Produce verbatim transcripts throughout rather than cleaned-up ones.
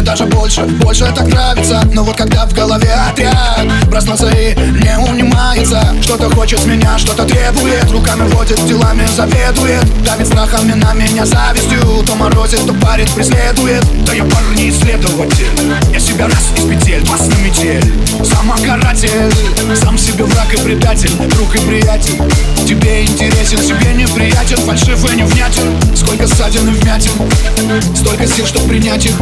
даже больше, больше так нравится. Но вот когда в голове отряд проснется и не унимается, что-то хочет с меня, что-то требует, руками водит, делами заведует, давит страхами на меня завистью, то морозит, то парит, преследует. Да я парень исследователь, я себя раз из петель, два на метель. Самокаратель, сам себе враг и предатель, друг и приятель. Тебе интересен, себе неприятен, фальшив и невнятен. Сколько ссадин и вмятин, столько сил, чтоб принять их.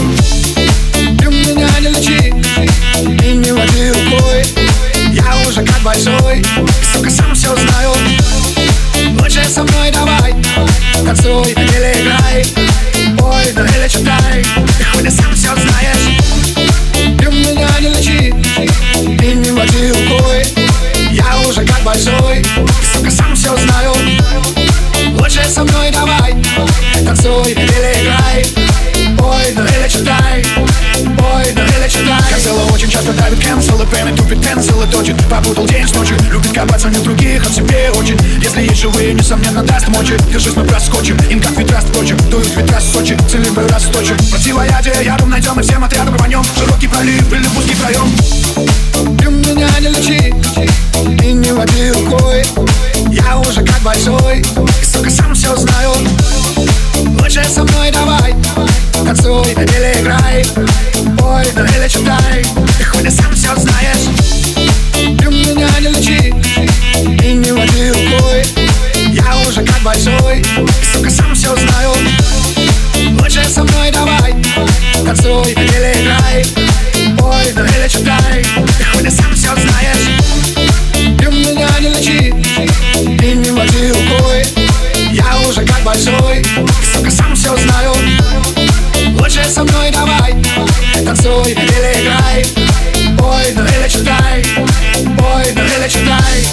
Ты меня не лечи и не води рукой, я уже как большой, сука, сам все знаю. Лучше со мной давай, танцуй или играй, ой, ну или читай, ты хули сам все знаешь. Ты меня не лечи и не води рукой, я уже как большой, сука, сам все знаю. Лучше со мной давай, танцуй или играй, ой, ну или читай, ой, ну или читай. Козела очень часто давит cancel и пены, тупит пенсил и точит, попутал день с ночью, любит копаться не в других, а в себе очень. Если есть живые, несомненно даст мочи, держись, мы проскочим, им как ветра впрочем, дуют ветра с Сочи, цилиндры расточим. Противоядие ядом найдем и всем отрядом рванем, широкий пролив или узкий проем. Ты меня не лечи и не води рукой, я уже как большой, и, сука, сам все знаю. Лучше со мной давай, танцуй или играй, ой, ну или читай, ты хули сам все знаешь. Ты меня не лечи и не води рукой, я уже как большой, и, сука, сам все знаю. Лучше со мной давай, танцуй или играй, ой, ну или читай, ты хули сам все знаешь. Ты меня не лечи и не води рукой, я уже как большой, и, сука, сам все знаю. Лучше со мной давай, танцуй или играй, ой, ну или читай, ой, ну или читай.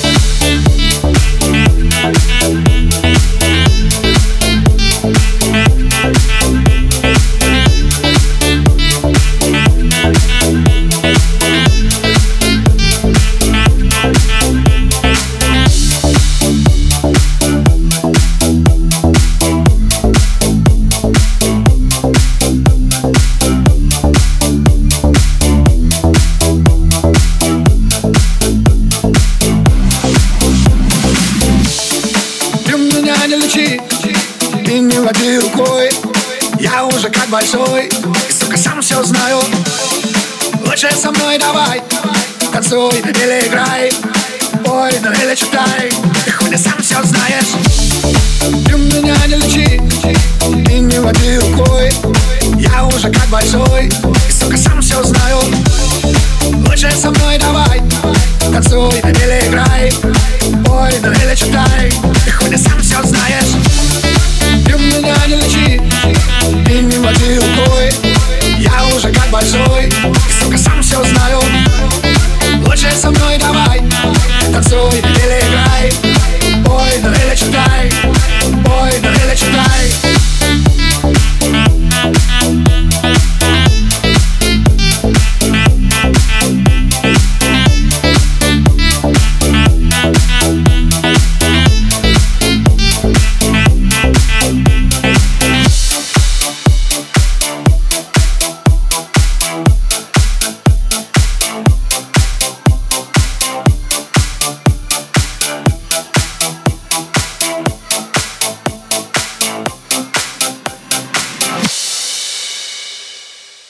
И не води рукой, я уже как большой, и, сука, сам все знаю. Лучше со мной давай, танцуй или играй, ой, ну или читай, ты хули сам все знаешь. Ты меня не лечи и не води рукой, я уже как большой, и, сука, сам все знаю. Лучше со мной давай, танцуй или играй, ой, ну или читай.